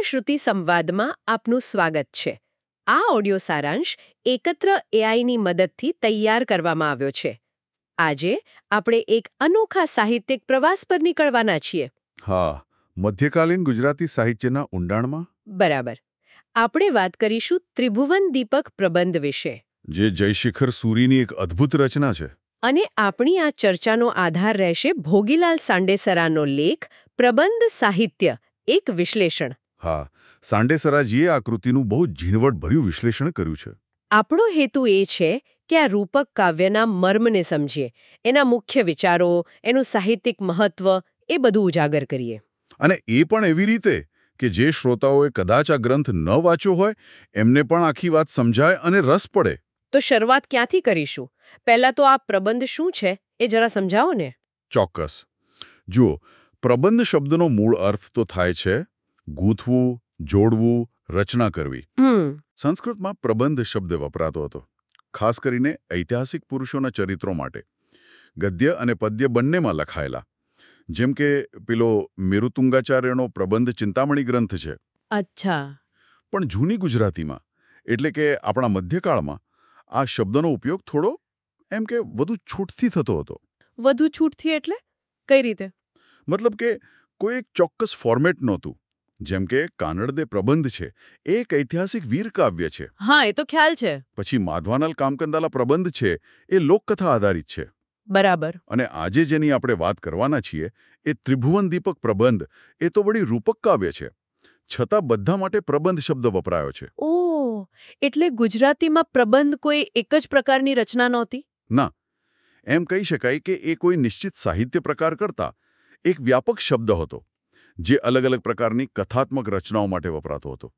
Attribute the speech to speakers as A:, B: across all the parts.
A: શ્રુતિ સંવાદમાં આપનું સ્વાગત છે. આ ઓડિયો સારાંશ એકત્ર એઆઈની મદદથી તૈયાર કરવામાં આવ્યો છે. આજે આપણે એક અનોખા સાહિત્યિક પ્રવાસ પર નીકળવાના છીએ.
B: હા, મધ્યકાલીન ગુજરાતી સાહિત્યના ઊંડાણમાં.
A: બરાબર. આપણે વાત કરીશું ત્રિભુવન દીપક પ્રબંધ વિશે,
B: જે જયશિખર સૂરીની એક અદ્ભુત રચના છે.
A: અને આપણી આ ચર્ચાનો આધાર રહેશે ભોગીલાલ સાંડેસરાનો લેખ પ્રબંધ સાહિત્ય, એક વિશ્લેષણ.
B: હા, સાંડેસરાજીએ આ કૃતિનું બહુ ઝીણવટભર્યું વિશ્લેષણ કર્યું છે.
A: આપણો હેતુ એ છે કે આ રૂપક કાવ્યના મર્મને સમજીએ, એના મુખ્ય વિચારો, એનું સાહિત્યિક મહત્વ, એ બધું ઉજાગર કરીએ.
B: અને એ પણ એવી રીતે કે જે શ્રોતાઓએ કદાચ આ ગ્રંથ ન વાંચ્યો હોય એમને પણ આખી વાત સમજાય અને રસ પડે.
A: તો શરૂઆત ક્યાંથી કરીશું? પહેલા તો આ પ્રબંધ શું છે એ જરા સમજાવો ને.
B: ચોક્કસ. જુઓ, પ્રબંધ શબ્દનો મૂળ અર્થ તો થાય છે ગૂંથવું, જોડવું, રચના કરવી. સંસ્કૃતમાં પ્રબંધ શબ્દ વપરાતો હતો, ખાસ કરીને ઐતિહાસિક પુરુષોના ચરિત્રો માટે. ગદ્ય અને પદ્ય બંનેમાં લખાયેલા. જેમ કે પેલો મેરુતુંગાચાર્યનો પ્રબંધ ચિંતામણી ગ્રંથ છે.
A: અચ્છા.
B: પણ જૂની ગુજરાતીમાં, એટલે કે આપણા મધ્યકાળમાં, આ શબ્દનો ઉપયોગ થોડો એમ કે વધુ છૂટથી થતો હતો.
A: વધુ છૂટથી એટલે કઈ રીતે?
B: મતલબ કે કોઈ એક ચોક્કસ ફોર્મેટ નહોતું. જેમ કે કાનડદે પ્રબંધ છે, એ એક ઐતિહાસિક વીરકાવ્ય છે.
A: હા, એ તો ખ્યાલ છે.
B: પછી માધવાનલ કામકંદાલા પ્રબંધ છે, એ લોકકથા આધારિત છે.
A: બરાબર.
B: અને આજે જેની આપણે વાત કરવાના છીએ એ ત્રિભુવન દીપક પ્રબંધ, એ તો વળી રૂપક કાવ્ય છે. છતાં બધા માટે પ્રબંધ શબ્દ વપરાયો છે.
A: ઓહ, એટલે ગુજરાતીમાં પ્રબંધ કોઈ એક જ પ્રકારની રચના નહોતી?
B: ના, એમ કહી શકાય કે એ કોઈ નિશ્ચિત સાહિત્ય પ્રકાર કરતા એક વ્યાપક શબ્દ હતો, જે અલગ અલગ પ્રકારની કથાત્મક રચનાઓ માટે વપરાતો હતો.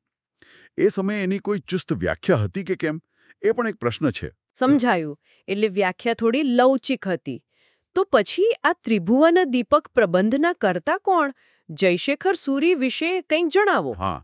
B: એ સમયે એની કોઈ ચુસ્ત વ્યાખ્યા હતી કે કેમ, એ પણ એક પ્રશ્ન છે.
A: સમજાયું. એટલે વ્યાખ્યા થોડી લવચિક હતી. તો પછી આ ત્રિભુવન દીપક પ્રબંધના કર્તા કોણ? જયશેખર સૂરી વિશે કંઈક જણાવો.
B: હા,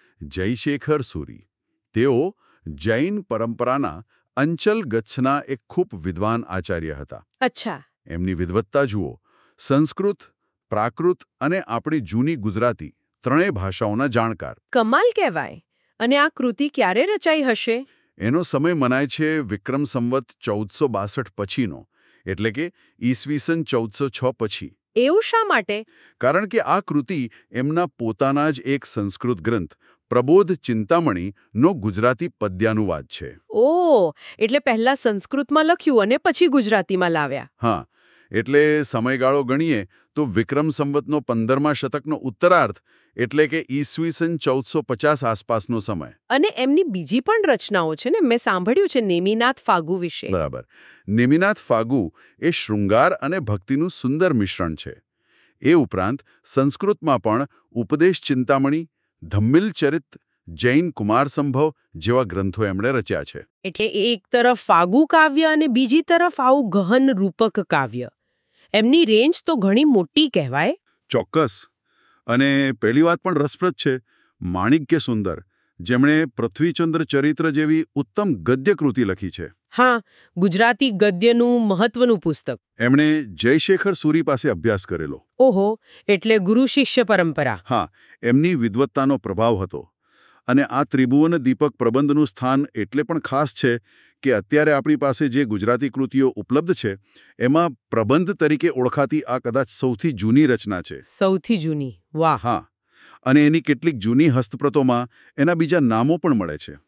B: જયશેખર સૂરી. તેઓ જૈન પરંપરાના અંચલ ગચ્છના એક ખૂબ વિદ્વાન આચાર્ય હતા.
A: અચ્છા.
B: એમની વિદ્વત્તા જુઓ. સંસ્કૃત, પ્રાકૃત અને આપણી જૂની ગુજરાતી ત્રણેય ભાષાઓના જાણકાર.
A: કમાલ કહેવાય. અને આ કૃતિ ક્યારે રચાઈ હશે?
B: એનો સમય મનાય છે વિક્રમ સંવત 1462 પછીનો, એટલે કે ઈસવીસન 1406 પછી.
A: એવું શા માટે?
B: કારણ કે આ કૃતિ એમના પોતાના જ એક સંસ્કૃત ગ્રંથ પ્રબોધ ચિંતામણીનો ગુજરાતી પદ્યાનુવાદ છે.
A: ઓહ, એટલે પહેલા સંસ્કૃતમાં લખ્યું અને પછી ગુજરાતીમાં લાવ્યા.
B: હા, એટલે સમયગાળો ગણીએ તો વિક્રમ સંવતનો 15મા શતકનો ઉત્તરાર્ધ, એટલે કે ઈસવીસન 1450 આસપાસનો સમય.
A: અને એમની બીજી પણ રચનાઓ છે ને, મેં સાંભળ્યું છે નેમિનાથ ફાગુ વિશે.
B: બરાબર. નેમિનાથ ફાગુ એ શૃંગાર અને ભક્તિનું સુંદર મિશ્રણ છે. એ ઉપરાંત સંસ્કૃતમાં પણ ઉપદેશ ચિંતામણી, ધમ્મિલ ચરિત, જૈન કુમાર સંભવ જેવા ગ્રંથો એમણે રચ્યા છે.
A: એટલે એક તરફ ફાગુ કાવ્ય અને બીજી તરફ આવું ગહન રૂપક કાવ્ય. એમની રેન્જ તો ઘણી મોટી કહેવાય.
B: ચોક્કસ. અને પહેલી વાત પણ રસપ્રદ છે, માણિક્ય સુંદર, જેમણે પૃથ્વીચંદ્ર ચરિત્ર જેવી ઉત્તમ ગદ્ય કૃતિ લખી છે.
A: હા, ગુજરાતી ગદ્યનું મહત્વનું પુસ્તક.
B: એમણે જયશેખર સૂરી પાસે અભ્યાસ કરેલો.
A: ઓહો, એટલે ગુરુ શિષ્ય પરંપરા.
B: હા, એમની વિદ્વત્તાનો પ્રભાવ હતો. અને આ ત્રિભુવન દીપક પ્રબંધનું સ્થાન એટલે પણ ખાસ છે કે અત્યારે આપણી પાસે જે ગુજરાતી કૃતિઓ ઉપલબ્ધ છે એમાં પ્રબંધ તરીકે ઓળખાતી આ કદાચ સૌથી જૂની રચના છે.
A: સૌથી જૂની? વાહ.
B: હા, અને એની કેટલીક જૂની હસ્તપ્રતોમાં એના બીજા નામો પણ મળે છે.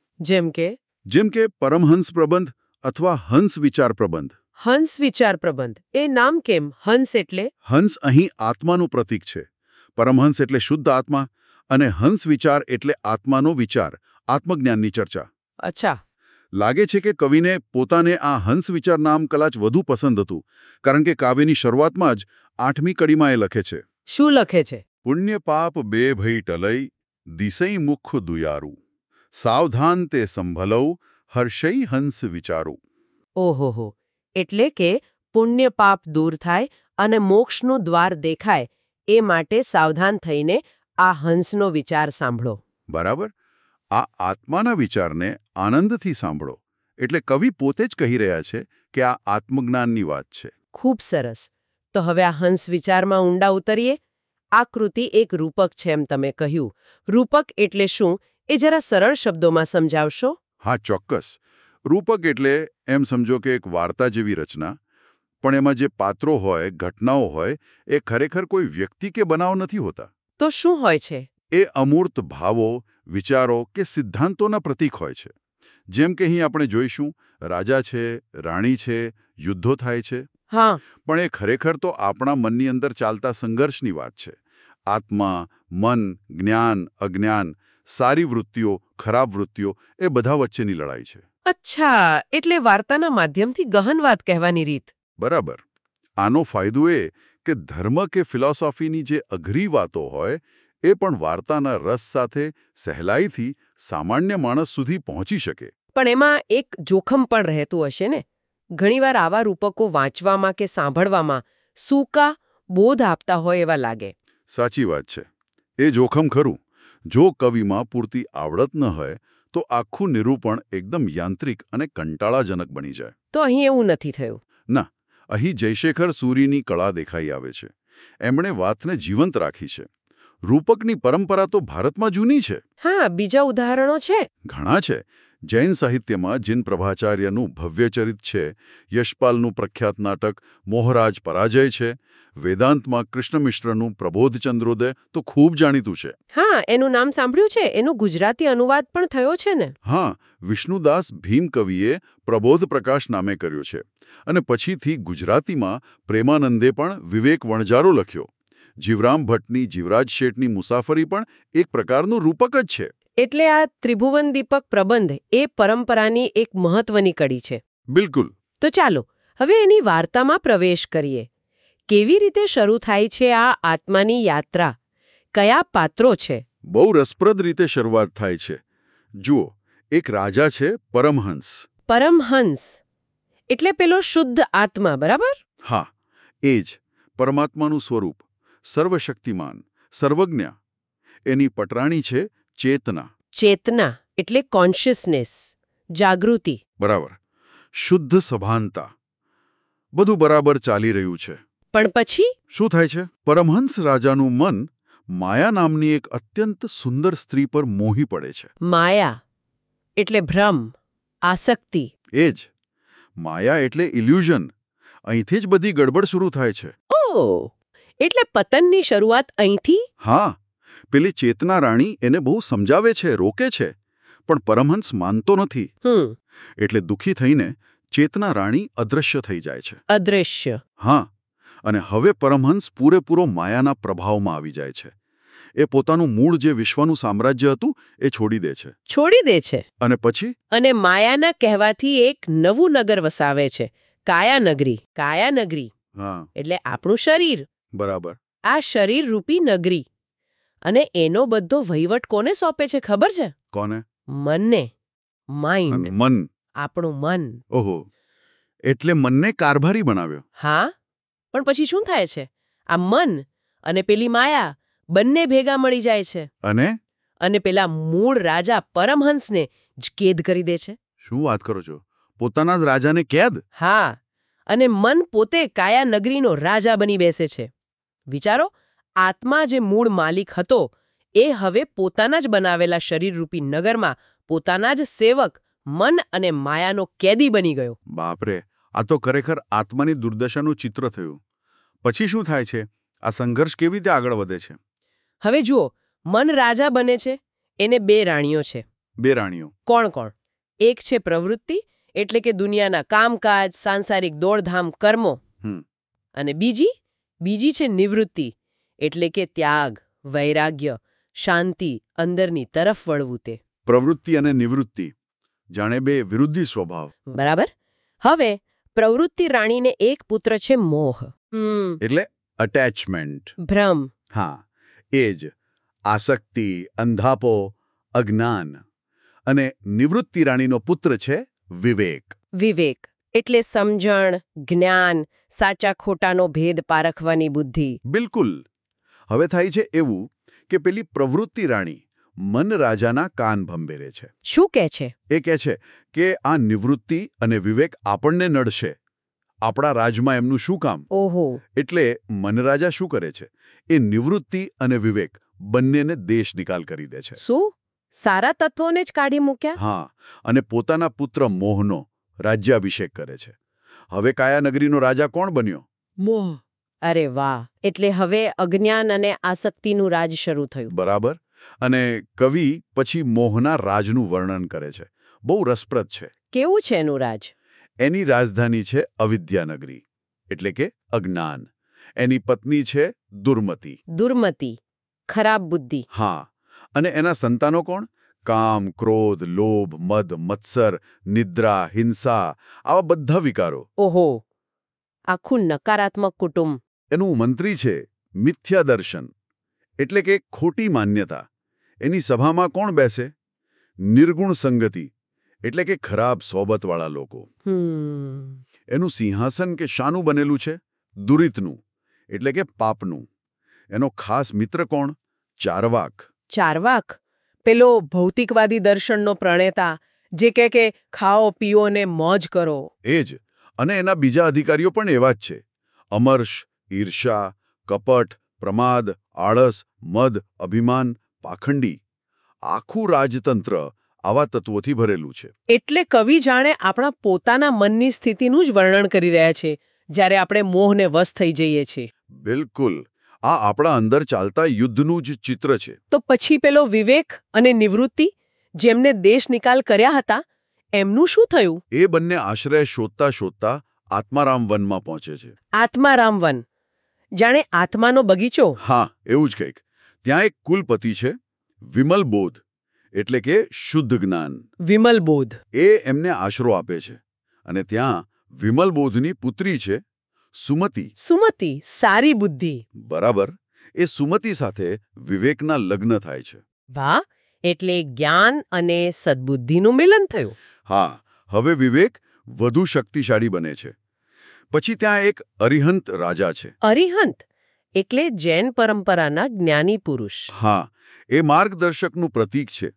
B: જેમ કે પરમહંસ પ્રબંધ અથવા હંસ વિચાર પ્રબંધ.
A: હંસ વિચાર પ્રબંધ, એ નામ કેમ? હંસ એટલે?
B: હંસ અહીં આત્માનું પ્રતીક છે. પરમહંસ એટલે શુદ્ધ આત્મા, અને હંસ વિચાર એટલે આત્માનો વિચાર, આત્મજ્ઞાનની ચર્ચા.
A: અચ્છા.
B: લાગે છે કે કવિને પોતાને આ હંસ વિચાર નામ કદાચ વધુ પસંદ હતું, કારણ કે કાવ્યની શરૂઆતમાં જ 8મી કડીમાં એ લખે છે.
A: શું લખે છે?
B: પુણ્ય પાપ બે ભઈ ટલઈ, દિસઈ મુખ દુયારું, સાવધાન તે સંભલઉ, હર્ષઈ હંસ વિચારું.
A: ઓહોહો, એટલે કે પુણ્ય પાપ દૂર થાય અને મોક્ષનું દ્વાર દેખાય એ માટે સાવધાન થઈને આ હંસનો વિચાર સાંભળો.
B: બરાબર. આ આત્માના વિચારને આનંદથી સાંભળો. એટલે કવિ પોતે જ કહી રહ્યા છે કે આ આત્મજ્ઞાનની વાત છે.
A: ખૂબ સરસ. તો હવે આ હંસ વિચારમાં ઊંડા ઉતરીએ. આ કૃતિ એક રૂપક છે એમ તમે કહ્યું. રૂપક એટલે શું એ જરા સરળ શબ્દોમાં સમજાવશો?
B: હા, ચોક્કસ. રૂપક એટલે એમ સમજો કે એક વાર્તા જેવી રચના, પણ એમાં જે પાત્રો હોય, ઘટનાઓ હોય, એ ખરેખર કોઈ વ્યક્તિ કે બનાવ નથી હોતા.
A: તો શું હોય છે?
B: એ અમૂર્ત ભાવો, વિચારો કે સિદ્ધાંતોના પ્રતીક હોય છે. જેમ કે અહીં આપણે જોઈશું, રાજા છે, રાણી છે, યુદ્ધો થાય છે.
A: હા.
B: પણ એ ખરેખર તો આપણા મનની અંદર ચાલતા સંઘર્ષની વાત છે. આત્મા, મન, જ્ઞાન, અજ્ઞાન, સારી વૃત્તિઓ, ખરાબ વૃત્તિઓ એ બધા વચ્ચેની લડાઈ છે.
A: અચ્છા, એટલે વાર્તાના માધ્યમથી ગહન વાત કહેવાની રીત.
B: બરાબર. આનો ફાયદો એ કે ધર્મ કે ફિલોસોફીની જે અઘરી વાતો હોય એ પણ વાર્તાના રસ સાથે સહેલાઈથી સામાન્ય માણસ સુધી પહોંચી શકે.
A: પણ એમાં એક જોખમ પણ રહેતું હશે ને? ઘણીવાર આવા રૂપકો વાંચવામાં કે સાંભળવામાં સૂકા બોધ આપતા હોય એવા લાગે.
B: સાચી વાત છે. એ જોખમ ખરું. જો કવિમાં પૂરતી આવડત ન હોય તો આખું નિરૂપણ એકદમ યાંત્રિક અને કંટાળાજનક બની જાય.
A: તો અહીં એવું નથી થયું.
B: ના, અહીં જયશેખર સૂરીની કળા દેખાઈ આવે છે. એમણે વાતને જીવંત રાખી છે. રૂપકની પરંપરા તો ભારતમાં જૂની છે.
A: હા, બીજા ઉદાહરણો છે?
B: ઘણા છે. જૈન સાહિત્યમાં જીન પ્રભાચાર્યનું ભવ્ય ચરિત છે. યશપાલનું પ્રખ્યાત નાટક મોહરાજ પરાજય છે. વેદાંતમાં કૃષ્ણ મિશ્રનું પ્રબોધચંદ્રોદય તો ખૂબ જાણીતું છે.
A: હા, એનું નામ સાંભળ્યું છે. એનું ગુજરાતી અનુવાદ પણ થયો છે ને?
B: હા, વિષ્ણુદાસ ભીમ કવિએ પ્રબોધ પ્રકાશ નામે કર્યો છે. અને પછીથી ગુજરાતીમાં પ્રેમાનંદે પણ વિવેક વણજારો લખ્યો. જીવરામ ભટ્ટની જીવરાજ શેઠની મુસાફરી પણ એક પ્રકારનું રૂપક જ છે.
A: એટલે આ ત્રિભુવન દીપક પ્રબંધ એ પરંપરાની એક મહત્વની કડી છે.
B: બિલકુલ.
A: તો ચાલો હવે એની વાર્તામાં પ્રવેશ કરીએ. કેવી રીતે શરૂ થાય છે આ આત્માની યાત્રા? કયા પાત્રો છે?
B: બહુ રસપ્રદ રીતે શરૂઆત થાય છે. જુઓ, એક રાજા છે પરમહંસ.
A: પરમહંસ એટલે પેલો શુદ્ધ આત્મા, બરાબર?
B: હા, એ જ. પરમાત્માનું સ્વરૂપ, સર્વશક્તિમાન, સર્વજ્ઞ. એની પટરાણી છે ચેતના.
A: ચેતના એટલે કોન્શિયસનેસ, જાગૃતિ.
B: બરાબર. શુદ્ધ સભાનતા. બધું બરાબર ચાલી રહ્યું છે.
A: પણ પછી
B: શું થાય છે? પરમહંસ રાજાનું મન માયા નામની એક અત્યંત સુંદર સ્ત્રી પર મોહી પડે છે.
A: માયા એટલે ભ્રમ, આસક્તિ.
B: એ જ. માયા એટલે ઇલ્યુઝન. અહીંથી જ બધી ગડબડ શરૂ થાય છે.
A: ઓહ, એટલે પતનની શરૂઆત અહીંથી?
B: હા, પેલી ચેતના રાણી એને બહુ સમજાવે છે, રોકે છે, પણ પરમહંસ માનતો નથી. એટલે દુઃખી થઈને ચેતના રાણી અદૃશ્ય થઈ જાય છે.
A: અદૃશ્ય?
B: હા, અને હવે પરમહંસ પૂરેપૂરો માયાના પ્રભાવમાં આવી જાય છે. એ પોતાનું મૂળ જે વિશ્વનું સામ્રાજ્ય હતું એ છોડી દે છે.
A: છોડી દે છે?
B: અને પછી? અને
A: માયાના કહેવાથી એક નવું નગર વસાવે છે, કાયાનગરી. કાયાનગરી એટલે આપણું શરીર.
B: બરાબર.
A: આ શરીર રૂપી નગરી. અને એનો બધો વહીવટ કોને સોંપે છે ખબર છે?
B: કોને?
A: મનને. માઇન્ડ.
B: મન.
A: આપણું મન.
B: ઓહો, એટલે મનને કારભારી બનાવ્યો.
A: હા, પણ પછી શું થાય છે? આ મન અને પેલી માયા બંને ભેગા મળી જાય છે. અને પેલા મૂળ રાજા પરમહંસને જ કેદ કરી દે છે.
B: શું વાત કરો છો? પોતાના જ રાજાને કેદ?
A: હા, અને મન પોતે કાયા નગરીનો રાજા બની બેસે છે. વિચારો, આત્મા જે મૂળ માલિક હતો એ હવે પોતાના જ બનાવેલા શરીરરૂપી નગરમાં પોતાના જ સેવક મન અને માયાનો કેદી બની ગયો.
B: બાપરે, આ તો ખરેખર આત્માની દુર્દશાનું ચિત્ર થયું. પછી શું થાય છે? આ સંઘર્ષ કેવી રીતે આગળ વધે છે?
A: હવે જુઓ, મન રાજા બને છે. એને બે રાણીઓ છે.
B: બે રાણીઓ? કોણ કોણ?
A: એક છે પ્રવૃત્તિ, એટલે કે દુનિયાના કામકાજ, સાંસારિક દોડધામ, કર્મો. અને બીજી છે નિવૃત્તિ, એટલે કે ત્યાગ, વૈરાગ્ય, શાંતિ, અંદરની તરફ વળવું તે.
B: પ્રવૃત્તિ અને નિવૃત્તિ, જાણે બે વિરુદ્ધી સ્વભાવ.
A: બરાબર. હવે પ્રવૃત્તિ રાણીને એક પુત્ર છે મોહ.
B: એટલે અટેચમેન્ટ,
A: ભ્રમ.
B: હા, એ જ. આસક્તિ, અંધાપો, અજ્ઞાન. અને નિવૃત્તિ રાણીનો પુત્ર છે વિવેક.
A: વિવેક એટલે સમજણ, જ્ઞાન, સાચા ખોટાનો ભેદ પારખવાની બુદ્ધિ.
B: બિલકુલ. હવે થાય છે એવું કે પેલી પ્રવૃત્તિ રાણી મન રાજાના કાન ભંભેરે છે.
A: શું કહે છે?
B: એ કહે છે કે આ નિવૃત્તિ અને વિવેક આપણને નડશે. આપણા રાજમાં એમનું શું કામ?
A: ઓહો.
B: એટલે મનરાજા શું કરે છે? એ નિવૃત્તિ અને વિવેક બંનેને દેશ નિકાલ કરી દે છે.
A: શું? સારા તત્વોને જ કાઢી મૂક્યા?
B: હા, અને પોતાના પુત્ર મોહનો રાજ્યાભિષેક કરે છે. હવે કાયાનગરીનો રાજા કોણ બન્યો? મોહ.
A: અરે વાહ! એટલે હવે અજ્ઞાન અને આસક્તિનું રાજ શરૂ થયું.
B: બરાબર. અને કવિ પછી મોહના રાજનું વર્ણન કરે છે. બહુ રસપ્રદ છે.
A: કેવું છે એનું રાજ?
B: એની રાજધાની છે અવિદ્યાનગરી, એટલે કે અજ્ઞાન. એની પત્ની છે દુર્મતિ.
A: દુર્મતિ, ખરાબ બુદ્ધિ.
B: હા, અને એના સંતાનો કોણ? કામ, ક્રોધ, લોભ, મદ, મત્સર, નિદ્રા, હિંસા, આવા બધા વિકારો.
A: ઓહો, આખું નકારાત્મક કુટુંબ.
B: એનું મંત્રી છે મિથ્યા દર્શન, એટલે કે ખોટી માન્યતા. એની સભામાં કોણ બેસે? નિર્ગુણ સંગતિ, એટલે કે ખરાબ સોબતવાળા લોકો. એનું સિંહાસન કે શાનું બનેલું છે? દુરિતનું, એટલે કે પાપનું. એનો ખાસ મિત્ર કોણ? ચારવાક.
C: ચારવાક, પેલો ભૌતિકવાદી દર્શનનો પ્રણેતા, જે કહે કે ખાઓ પીઓ ને મોજ કરો.
B: એ જ. અને એના બીજા અધિકારીઓ પણ એવા જ છે. અમર્ષ, ઈર્ષા, કપટ, પ્રમાદ, આળસ, મદ, અભિમાન, પાખંડી. આખું રાજતંત્ર આવા તત્વોથી ભરેલું છે.
C: એટલે કવિ જાણે આપણા પોતાના મનની સ્થિતિનું જ વર્ણન કરી રહ્યા છે, જ્યારે આપણે મોહને વશ થઈ જઈએ છીએ.
B: બિલકુલ. આ આપણા અંદર ચાલતા યુદ્ધનું જ ચિત્ર છે.
C: તો પછી પેલો વિવેક અને નિવૃત્તિ, જેમને દેશ નિકાલ કર્યા હતા, એમનું શું થયું?
B: એ બંને આશ્રય શોધતા શોધતા આત્મારામ વનમાં પહોંચે છે.
C: આત્મારામ વન, જાણે આત્માનો બગીચો.
B: હા, એવું જ કંઈક. ત્યાં એક કુલપતિ છે, વિમલ બોધ, એટલે કે શુદ્ધ જ્ઞાન.
C: વિમલ બોધ.
B: એ એમને આશરો આપે છે. અને ત્યાં વિમલ બોધની પુત્રી છે સુમતિ.
C: સુમતિ, સારી બુદ્ધિ.
B: બરાબર. એ સુમતિ સાથે વિવેકના લગ્ન થાય છે.
A: વાહ! એટલે જ્ઞાન અને સદ્બુદ્ધિનું મિલન થયું.
B: હા, હવે વિવેક વધુ શક્તિશાળી બને છે. પછી ત્યાં એક અરિહંત રાજા છે.
A: અરિહંત એટલે જૈન પરંપરાના જ્ઞાની પુરુષ.
B: હા, એ માર્ગદર્શકનું પ્રતીક છે.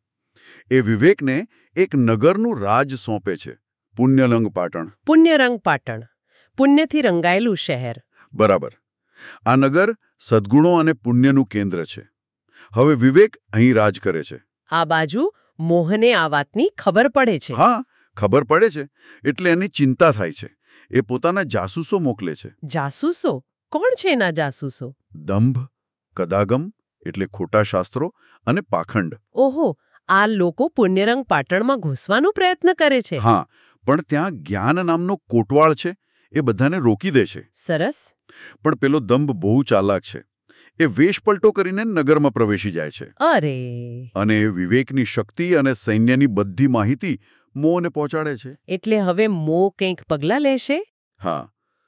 B: એ વિવેકને એક નગરનું રાજ સોંપે છે, પુણ્યલંગ પાટણ.
A: પુણ્યરંગ પાટણ, પુણ્યથી રંગાયેલું શહેર.
B: બરાબર. આ નગર સદ્ગુણો અને પુણ્યનું કેન્દ્ર છે. હવે વિવેક અહીં રાજ કરે છે.
A: આ બાજુ મોહને આ વાતની ખબર પડે છે.
B: હા, ખબર પડે છે. એટલે એની ચિંતા થાય છે. એ પોતાના જાસૂસો મોકલે છે.
A: જાસૂસો? કોણ છે એના જાસૂસો?
B: દંભ, કદાગમ એટલે ખોટા શાસ્ત્રો અને પાખંડ.
A: ઓહો, આ લોકો પુણ્યરંગ પાટણમાં ઘૂસવાનો પ્રયત્ન કરે છે.
B: હા, પણ ત્યાં જ્ઞાન નામનો કોટવાળ છે, એ બધાને રોકી દે છે.
A: સરસ.
B: પણ પેલો દંભ બહુ ચાલાક છે. એ વેશપલટો કરીને નગરમાં પ્રવેશી જાય છે.
A: અરે!
B: અને વિવેકની શક્તિ અને સૈન્યની બધી માહિતી મોહને પહોંચાડે છે.
A: એટલે હવે મોહ કંઈક પગલાં લેશે?
B: હા,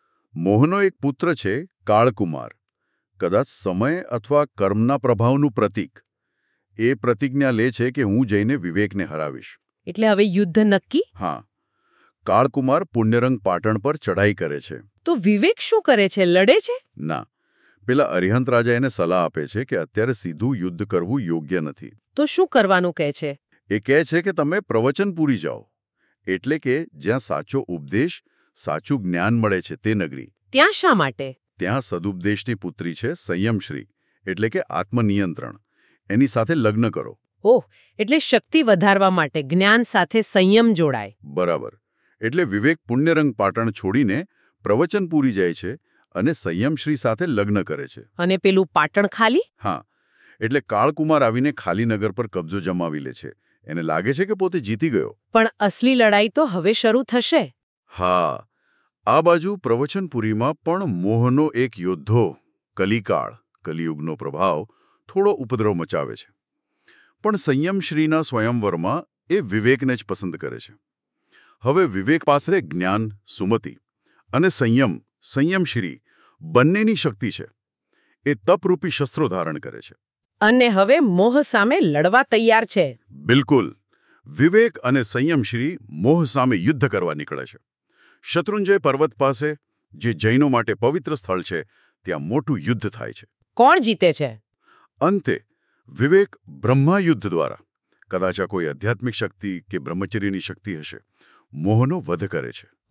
B: મોહનો એક પુત્ર છે કાળકુમાર, કદાચ સમય અથવા કર્મના પ્રભાવનું પ્રતીક. એ પ્રતિજ્ઞા લે છે કે હું જઈને વિવેકને હરાવીશ.
A: એટલે હવે યુદ્ધ નક્કી?
B: હા, કાળકુમાર પુણ્યરંગ પાટણ પર ચઢાઈ કરે છે.
A: તો વિવેક શું કરે છે? લડે છે?
B: ના, પેલા અરિહંત રાજા એને સલાહ આપે છે કે અત્યારે સીધું યુદ્ધ કરવું યોગ્ય નથી.
A: તો શું કરવાનું કહે છે?
B: એ કહે છે કે તમે પ્રવચન પૂરી જાઓ, એટલે કે જ્યાં સાચો ઉપદેશ, સાચું જ્ઞાન મળે છે તે નગરી.
A: ત્યાં શા માટે?
B: ત્યાં સદુપદેશની પુત્રી છે સંયમશ્રી, એટલે કે આત્મનિયંત્રણ. એની સાથે લગ્ન કરો.
A: ઓહ, એટલે શક્તિ વધારવા માટે જ્ઞાન સાથે સંયમ જોડાય.
B: બરાબર. એટલે વિવેક પુણ્યરંગ પાટણ છોડીને પ્રવચન પૂરી જાય છે અને સંયમશ્રી સાથે લગ્ન કરે છે.
A: અને પેલું પાટણ ખાલી?
B: હા, એટલે કાળકુમાર આવીને ખાલી નગર પર કબજો જમાવી લે છે. એને લાગે છે કે પોતે જીતી ગયો.
A: પણ અસલી લડાઈ તો હવે શરૂ થશે.
B: હા, આ બાજુ પ્રવચનપુરીમાં પણ મોહનો એક યોદ્ધો કલિકાળ, કલિયુગનો પ્રભાવ થોડો ઉપદ્રવ મચાવે છે. પણ સંયમશ્રીના સ્વયંવરમાં એ વિવેકને જ પસંદ કરે છે. હવે વિવેક પાસે જ્ઞાન, સુમતિ અને સંયમશ્રી બંનેની શક્તિ છે. એ તપરૂપી શસ્ત્રો ધારણ કરે છે.
C: અને હવે મોહ સામે લડવા તૈયાર છે.
B: બિલકુલ. વિવેક અને સંયમશ્રી મોહ સામે યુદ્ધ કરવા નીકળે છે. શત્રુંજય પર્વત પાસે, જે જૈનો માટે પવિત્ર સ્થળ છે, ત્યાં મોટું યુદ્ધ થાય છે.
C: કોણ જીતે છે?
B: અંતે વિવેક બ્રહ્માયુદ્ધ દ્વારા, કદાચ આ કોઈ આધ્યાત્મિક શક્તિ કે બ્રહ્મચર્યની શક્તિ હશે, મોહનો વધ કરે છે.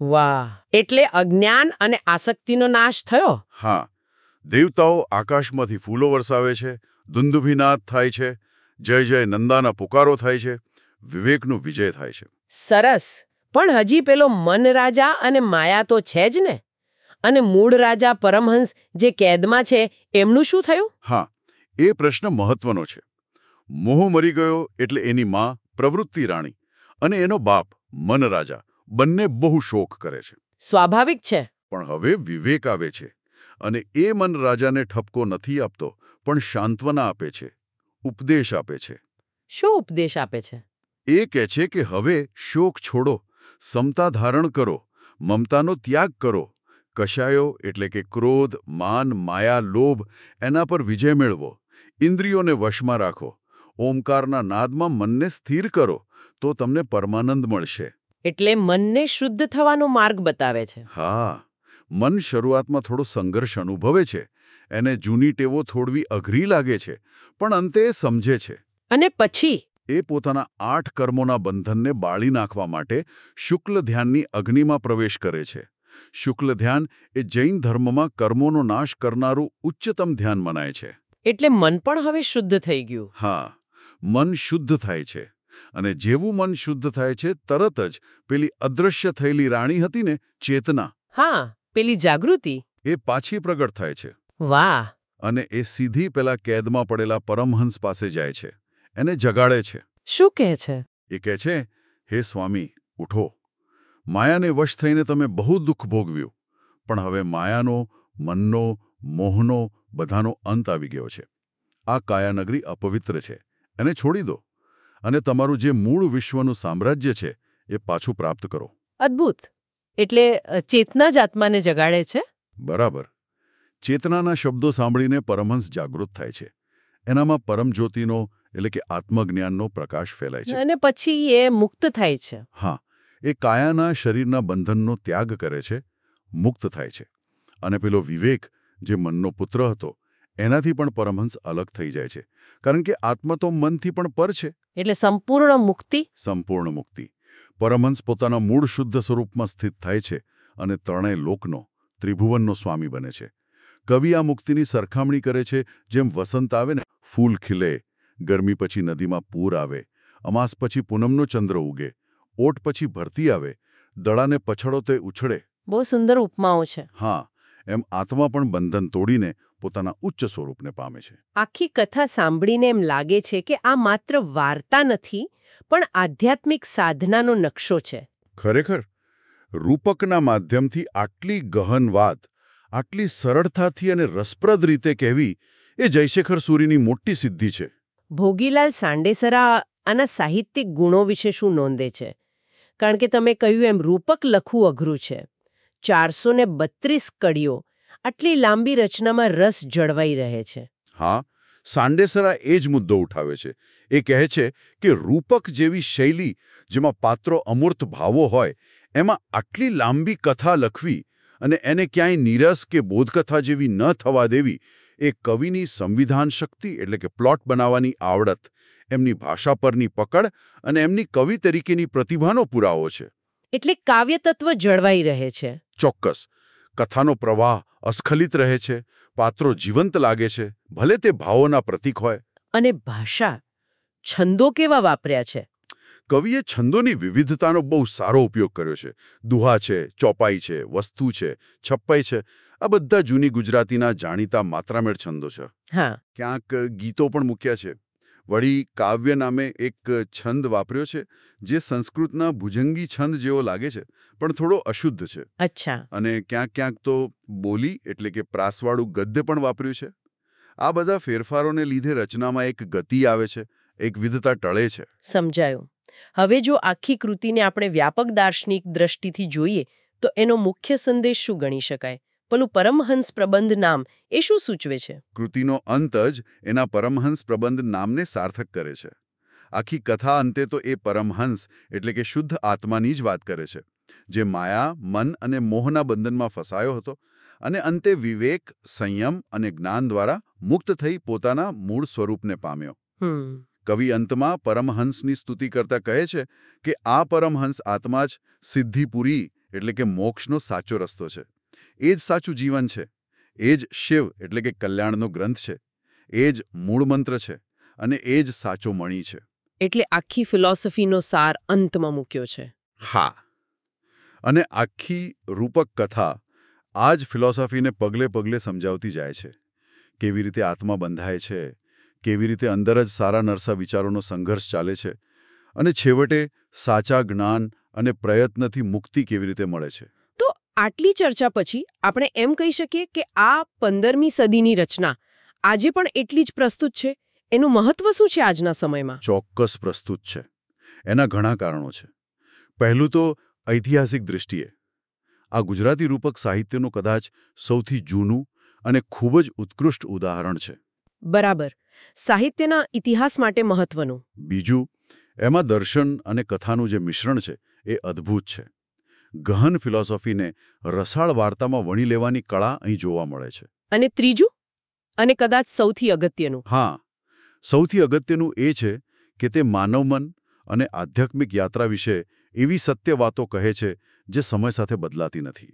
C: વાહ, એટલે અજ્ઞાન અને આસક્તિનો નાશ થયો.
B: હા, દેવતાઓ આકાશમાંથી ફૂલો વરસાવે છે, દુંદુભીનાદ થાય છે, જય જય નંદાના પુકારો થાય છે, વિવેકનો વિજય થાય છે.
C: સરસ. પણ હજી પેલો મન રાજા અને માયા તો છે જ ને. અને મૂળ રાજા પરમહંસ જે કેદમાં છે એમનું શું થયું?
B: હા, એ પ્રશ્ન મહત્વનો છે. મોહ મરી ગયો એટલે એની માં પ્રવૃત્તિ રાણી અને એનો બાપ મન રાજા બંને બહુ શોક કરે છે.
C: સ્વાભાવિક છે.
B: પણ હવે વિવેક આવે છે અને એ મન રાજાને ઠપકો નથી આપતો, પણ સાંત્વના આપે છે, ઉપદેશ આપે છે.
C: શું ઉપદેશ આપે છે?
B: એ કહે છે કે હવે શોક છોડો, સમતા ધારણ કરો, મમતાનો ત્યાગ કરો, કશાયો એટલે કે ક્રોધ, માન, માયા, લોભ એના પર વિજય મેળવો, ઇન્દ્રિયોને વશમાં રાખો, ઓમકારના નાદમાં મનને સ્થિર કરો, તો તમને પરમાનંદ મળશે.
C: એટલે મનને શુદ્ધ થવાનો માર્ગ બતાવે છે.
B: હા, મન શરૂઆતમાં થોડો સંઘર્ષ અનુભવે છે, એને જૂની ટેવો થોડવી અઘરી લાગે છે, પણ અંતે એ સમજે છે.
C: અને પછી
B: એ પોતાના 8 કર્મોના બંધનને બાળી નાખવા માટે શુક્લ ધ્યાનની અગ્નિમાં પ્રવેશ કરે છે. શુક્લ ધ્યાન એ જૈન ધર્મમાં કર્મોનો નાશ કરનારું ઉચ્ચતમ ધ્યાન મનાય છે.
C: એટલે મન પણ હવે શુદ્ધ થઈ ગયું.
B: હા, મન શુદ્ધ થાય છે. અને જેવું મન શુદ્ધ થાય છે, તરત જ પેલી અદૃશ્ય થયેલી રાણી હતી ને, ચેતના,
C: હા, પેલી જાગૃતિ,
B: એ પાછી પ્રગટ થાય છે.
C: વાહ.
B: અને એ સીધી પેલા કેદમાં પડેલા પરમહંસ પાસે જાય છે, એને જગાડે છે.
C: શું કહે છે?
B: એ કહે છે, હે સ્વામી, ઉઠો. માયાને વશ થઈને તમે બહુ દુઃખ ભોગવ્યું, પણ હવે માયાનો, મનનો, મોહનો બધાનો અંત આવી ગયો છે. આ કાયાનગરી અપવિત્ર છે, એને છોડી દો અને તમારું જે મૂળ વિશ્વનું સામ્રાજ્ય છે એ પાછું પ્રાપ્ત કરો.
C: અદ્ભુત. એટલે ચેતના જ આત્માને જગાડે છે.
B: બરાબર. ચેતનાના શબ્દો સાંભળીને પરમહંસ જાગૃત થાય છે. એનામાં પરમજ્યોતિનો એટલે કે આત્મજ્ઞાનનો પ્રકાશ ફેલાય છે.
C: અને પછી એ મુક્ત થાય છે.
B: હા, એ કાયાના શરીરના બંધનનો ત્યાગ કરે છે, મુક્ત થાય છે. અને પેલો વિવેક, જે મનનો પુત્ર હતો, એનાથી પણ પરમહંસ અલગ થઈ જાય છે, કારણ કે આત્મા તો મનથી પણ પર છે.
C: એટલે સંપૂર્ણ મુક્તિ.
B: સંપૂર્ણ મુક્તિ. પરમહંસ પોતાના મૂળ શુદ્ધ સ્વરૂપમાં સ્થિત થાય છે અને ત્રણેય લોકનો, ત્રિભુવનનો સ્વામી બને છે. કવિ આ મુક્તિની સરખામણી કરે છે જેમ વસંત આવે ને, ફૂલ ખીલે, ગરમી પછી નદીમાં પૂર આવે, અમાસ પછી પૂનમનો ચંદ્ર ઉગે, ઓટ પછી ભરતી આવે, દડાને પછડો તે ઉછળે.
C: બહુ સુંદર ઉપમાઓ છે.
B: હા, એમ આત્મા પણ બંધન તોડીને પોતાના ઉચ્ચ સ્વરૂપને પામે છે.
C: આખી કથા સાંભળીને એમ લાગે છે કે આ માત્ર વાર્તા નથી, પણ આધ્યાત્મિક સાધનાનો નકશો છે.
B: ખરેખર, રૂપકના માધ્યમથી આટલી ગહન વાત, આટલી સરળતાથી અને રસપ્રદ રીતે કહેવી, એ જયશેખર સૂરીની મોટી સિદ્ધિ છે.
C: ભોગીલાલ સાંડેસરા આના સાહિત્યિક ગુણો વિશે શું નોંધે છે? કારણ કે તમે કહ્યું એમ રૂપક લખવું અઘરું છે. 432 કડીઓ, આટલી લાંબી રચનામાં રસ જળવાઈ રહે છે.
B: હા, સાંડેસરા એ જ મુદ્દો ઉઠાવે છે. એ કહે છે કે રૂપક જેવી શૈલી, જેમાં પાત્રો અમૂર્ત ભાવો હોય, એમાં આટલી લાંબી કથા લખવી અને એને ક્યાંય નીરસ કે બોધકથા જેવી ન થવા દેવી, એ કવિની સંવિધાન શક્તિ એટલે કે પ્લોટ બનાવવાની આવડત, એમની ભાષા પરની પકડ અને એમની કવિ તરીકેની પ્રતિભાનો પુરાવો છે.
C: એટલે કાવ્ય તત્વ જળવાઈ રહે છે.
B: ચોક્કસ. કથાનો પ્રવાહ અસ્ખલિત રહે છે, પાત્રો જીવંત લાગે છે, ભલે તે ભાવોના પ્રતીક હોય.
C: અને ભાષા, છંદો કેવા વાપર્યા છે?
B: કવિએ છંદોની વિવિધતાનો બહુ સારો ઉપયોગ કર્યો છે. દુહા છે, ચોપાઈ છે, વસ્તુ છે, છપ્પાઈ છે, આ બધા જૂની ગુજરાતીના જાણીતા માત્રામેળ છંદો છે.
C: હા.
B: ક્યાંક ગીતો પણ મૂક્યા છે. વળી કાવ્ય નામે એક છંદ વાપર્યો છે, જે સંસ્કૃતના ભુજંગી છંદ જેવો લાગે છે, પણ થોડો અશુદ્ધ છે.
C: અચ્છા.
B: અને ક્યાંક ક્યાંક તો બોલી એટલે કે પ્રાસવાળું ગદ્ય પણ વાપર્યું છે. આ બધા ફેરફારોને લીધે રચનામાં એક ગતિ આવે છે, એક વિધતા ટળે છે.
C: સમજાયું. હવે જો આખી કૃતિને આપણે વ્યાપક દાર્શનિક દ્રષ્ટિથી જોઈએ તો એનો મુખ્ય સંદેશ શું ગણી શકાય? પેલું પરમહંસ પ્રબંધ નામ એ શું સૂચવે છે?
B: કૃતિનો અંત જ એના પરમહંસ પ્રબંધ નામને સાર્થક કરે છે. આખી કથા અંતે તો એ પરમહંસ એટલે કે શુદ્ધ આત્માની જ વાત કરે છે, જે માયા, મન અને મોહના બંધનમાં ફસાયો હતો અને અંતે વિવેક, સંયમ અને જ્ઞાન દ્વારા મુક્ત થઈ પોતાના મૂળ સ્વરૂપને પામ્યો. કવિ અંતમાં પરમહંસની સ્તુતિ કરતા કહે છે કે આ પરમહંસ આત્મા જ સિદ્ધિપુરી એટલે કે મોક્ષનો સાચો રસ્તો છે. એ જ સાચું જીવન છે. એ જ શિવ એટલે કે કલ્યાણનો ગ્રંથ છે. એ જ મૂળ મંત્ર છે અને એ જ સાચો મણી છે.
C: એટલે આખી ફિલોસોફીનો સાર અંતમાં મૂક્યો છે.
B: હા, અને આખી રૂપક કથા આ જ ફિલોસોફીને પગલે પગલે સમજાવતી જાય છે. કેવી રીતે આત્મા બંધાય છે, કેવી રીતે અંદર જ સારા નરસા વિચારોનો સંઘર્ષ ચાલે છે અને છેવટે સાચા જ્ઞાન અને પ્રયત્નથી મુક્તિ કેવી રીતે મળે છે.
C: તો આટલી ચર્ચા પછી આપણે એમ કહી શકીએ કે આ 15મી સદીની રચના આજે પણ એટલી જ પ્રસ્તુત છે. એનું મહત્વ શું છે આજના સમયમાં?
B: ચોક્કસ પ્રસ્તુત છે. એના ઘણા કારણો છે. પહેલું તો ઐતિહાસિક દૃષ્ટિએ આ ગુજરાતી રૂપક સાહિત્યનું કદાચ સૌથી જૂનું અને ખૂબ જ ઉત્કૃષ્ટ ઉદાહરણ છે.
C: બરાબર. સાહિત્યના ઇતિહાસ માટે મહત્વનું.
B: બીજું, એમાં દર્શન અને કથાનું જે મિશ્રણ છે એ અદ્ભુત છે. ગહન ફિલોસોફીને રસાળ વાર્તામાં વણી લેવાની કળા અહીં જોવા મળે છે.
C: અને ત્રીજું, અને કદાચ સૌથી અગત્યનું,
B: હા, સૌથી અગત્યનું એ છે કે તે માનવમન અને આધ્યાત્મિક યાત્રા વિશે એવી સત્ય વાતો કહે છે જે સમય સાથે બદલાતી નથી.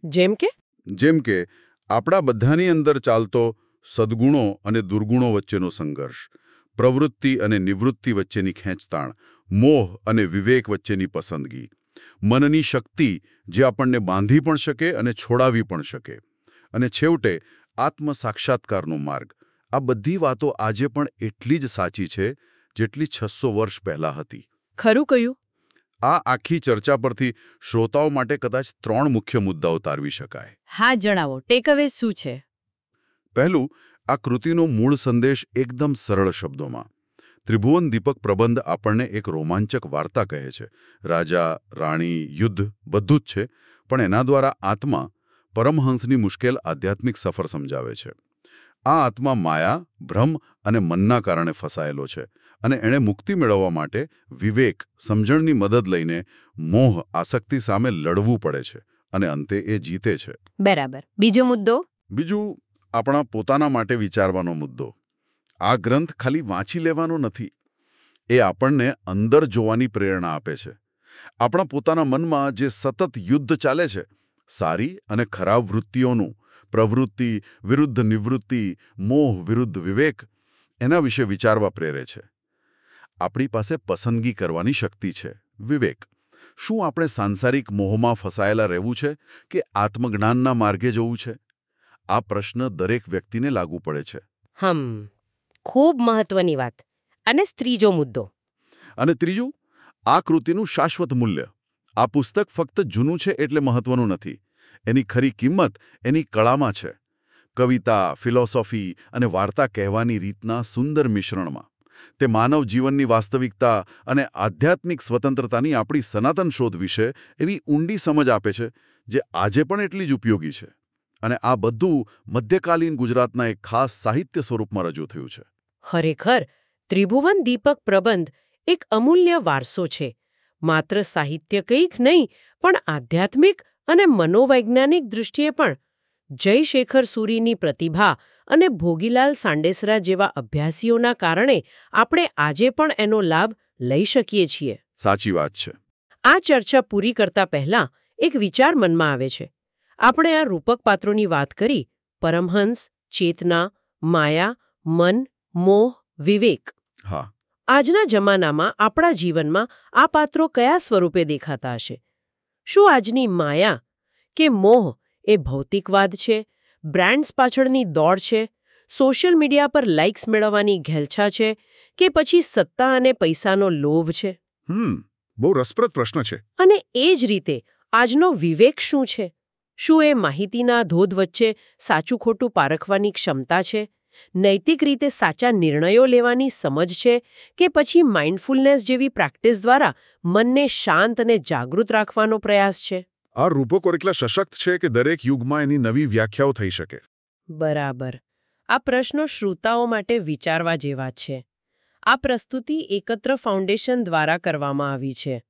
B: જેમ કે આપણા બધાની અંદર ચાલતો સદ્ગુણો અને દુર્ગુણો વચ્ચેનો સંઘર્ષ, પ્રવૃત્તિ અને નિવૃત્તિ વચ્ચેની ખેંચતાણ, મોહ અને વિવેક વચ્ચેની પસંદગી, મનની શક્તિ જે આપણને બાંધી પણ શકે અને છોડાવી પણ શકે, અને છેવટે આત્મસાક્ષાત્કારનો માર્ગ. આ બધી વાતો આજે પણ એટલી જ સાચી છે જેટલી 600 વર્ષ પહેલા હતી.
C: ખરું કહ્યું.
B: આ આખી ચર્ચા પરથી શ્રોતાઓ માટે કદાચ 3 મુખ્ય મુદ્દાઓ તારવી શકાય.
C: હા, જણાવો. ટેકઅવે શું છે?
B: પહેલું, આ કૃતિનો મૂળ સંદેશ એકદમ સરળ શબ્દોમાં. ત્રિભુવન દીપક પ્રબંધ આપણને એક રોમાંચક વાર્તા કહે છે. રાજા, રાણી, યુદ્ધ બધું જ છે, પણ એના દ્વારા આત્મા, પરમહંસની મુશ્કેલ આધ્યાત્મિક સફર સમજાવે છે. આ આત્મા માયા, ભ્રમ અને મનના કારણે ફસાયેલો છે અને એણે મુક્તિ મેળવવા માટે વિવેક, સમજણની મદદ લઈને મોહ, આસક્તિ સામે લડવું પડે છે અને અંતે એ જીતે છે.
C: બરાબર. બીજો મુદ્દો?
B: બીજું, આપણા પોતાના માટે વિચારવાનો મુદ્દો. આ ગ્રંથ ખાલી વાંચી લેવાનો નથી. એ આપણને અંદર જોવાની પ્રેરણા આપે છે. આપણા પોતાના મનમાં જે સતત યુદ્ધ ચાલે છે, સારી અને ખરાબ વૃત્તિઓનું, પ્રવૃત્તિ વિરુદ્ધ નિવૃત્તિ, મોહ વિરુદ્ધ વિવેક, એના વિશે વિચારવા પ્રેરે છે. આપણી પાસે પસંદગી કરવાની શક્તિ છે, વિવેક. શું આપણે સાંસારિક મોહમાં ફસાયેલા રહેવું છે કે આત્મજ્ઞાનના માર્ગે જવું છે? આ પ્રશ્ન દરેક વ્યક્તિને લાગુ પડે છે.
C: ખૂબ મહત્વની વાત. અને ત્રીજો મુદ્દો?
B: અને ત્રીજું, આ કૃતિનું શાશ્વત મૂલ્ય. આ પુસ્તક ફક્ત જૂનું છે એટલે મહત્વનું નથી. એની ખરી કિંમત એની કળામાં છે. કવિતા, ફિલોસોફી અને વાર્તા કહેવાની રીતના સુંદર મિશ્રણમાં. તે માનવ જીવનની વાસ્તવિકતા અને આધ્યાત્મિક સ્વતંત્રતાની આપણી સનાતન શોધ વિશે એવી ઊંડી સમજ આપે છે જે આજે પણ એટલી જ ઉપયોગી છે. અને આ બધું મધ્યકાલીન ગુજરાતના એક ખાસ સાહિત્ય સ્વરૂપમાં રજૂ થયું છે.
C: ખરેખર, ત્રિભુવન દીપક પ્રબંધ એક અમૂલ્ય વારસો છે. માત્ર સાહિત્ય કંઈક નહીં, પણ આધ્યાત્મિક અને મનોવૈજ્ઞાનિક દૃષ્ટિએ પણ. જયશેખર સૂરીની પ્રતિભા અને ભોગીલાલ સાંડેસરા જેવા અભ્યાસીઓના કારણે આપણે આજે પણ એનો લાભ લઈ શકીએ છીએ.
B: સાચી વાત છે.
C: આ ચર્ચા પૂરી કરતા પહેલા એક વિચાર મનમાં આવે છે. આપણે આ રૂપક પાત્રોની વાત કરી, પરમહંસ, ચેતના, માયા, મન, મોહ, વિવેક.
B: હા.
C: આજના જમાનામાં આપણા જીવનમાં આ પાત્રો કયા સ્વરૂપે દેખાતા હશે? શું આજની માયા કે મોહ એ ભૌતિકવાદ છે, બ્રાન્ડ્સ પાછળની દોડ છે, સોશિયલ મીડિયા પર લાઇક્સ મેળવવાની ઘેલછા છે, કે પછી સત્તા અને પૈસાનો લોભ છે?
B: બહુ રસપ્રદ પ્રશ્ન છે.
C: અને એ જ રીતે આજનો વિવેક શું છે? શું એ માહિતીના ધોધ વચ્ચે સાચું ખોટું પારખવાની ક્ષમતા છે, નૈતિક રીતે સાચા નિર્ણયો લેવાની સમજ છે, કે પછી માઇન્ડફુલનેસ જેવી પ્રેક્ટિસ દ્વારા મનને શાંત અને જાગૃત રાખવાનો પ્રયાસ છે?
B: આ રૂપકો એટલા સશક્ત છે કે દરેક યુગમાં એની નવી વ્યાખ્યાઓ થઈ શકે.
C: બરાબર. આ પ્રશ્નો શ્રોતાઓ માટે વિચારવા જેવા છે. આ પ્રસ્તુતિ એકત્ર ફાઉન્ડેશન દ્વારા કરવામાં આવી છે.